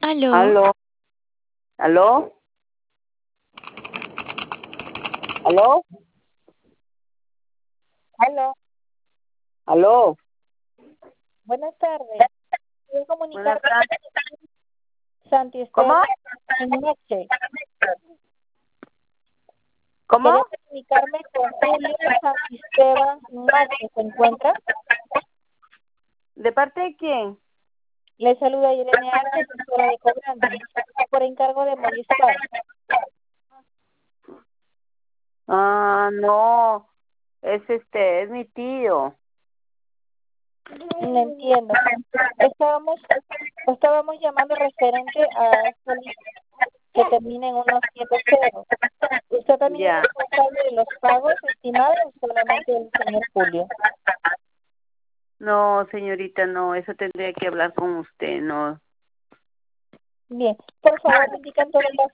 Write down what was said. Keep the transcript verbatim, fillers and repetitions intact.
Aló. Aló, aló, aló, Aló, aló. buenas tardes. Quiero Buenas comunicarme tardes. con Santi ¿Cómo? Esteban en Noche. ¿Cómo? Quería comunicarme con Julio Santi Esteban Noche. ¿Se encuentra? ¿De parte de quién? Le saluda Irene Arce, asesora de cobranza, por encargo de Movistar. Ah, no, es este, es mi tío. No entiendo. Estábamos, estábamos llamando referente a esta lista que termina en uno siete cero. ¿Usted también es Ya. responsable de los pagos estimados o solamente el señor Julio? No, señorita, no, eso tendría que hablar con usted, no. Bien, por favor, me indican todos los